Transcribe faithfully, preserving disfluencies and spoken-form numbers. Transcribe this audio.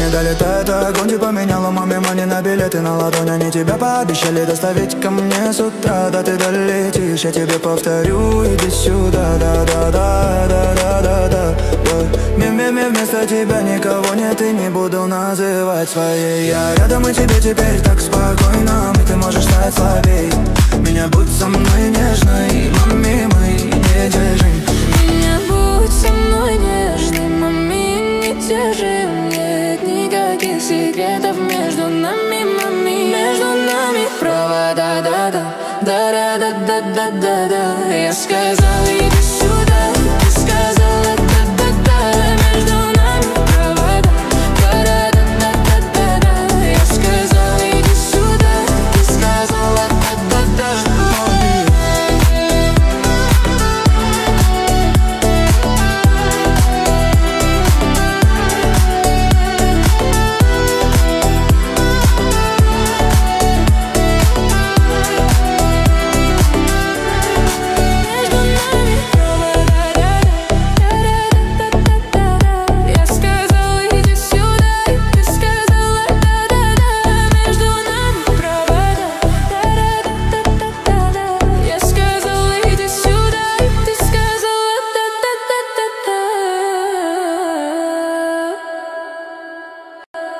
не долетает огонь. Ты поменяла маме мани на билеты на ладонь. Они тебя пообещали доставить ко мне с утра. Да ты долетишь, я тебе повторю, иди сюда. Да-да-да-да-да-да-да. Ми-ми-ми, вместо тебя никого нет и не буду называть своей. Я рядом и тебе теперь так спокойно, и ты можешь стать слабей. Меня будь со мной нежной, мами, мы не держим. Меня будь со мной нежной, мами, не держим. Нет никаких секретов между нами, мами. Между нами провода, да-да, да-да-да-да-да-да. Я сказала.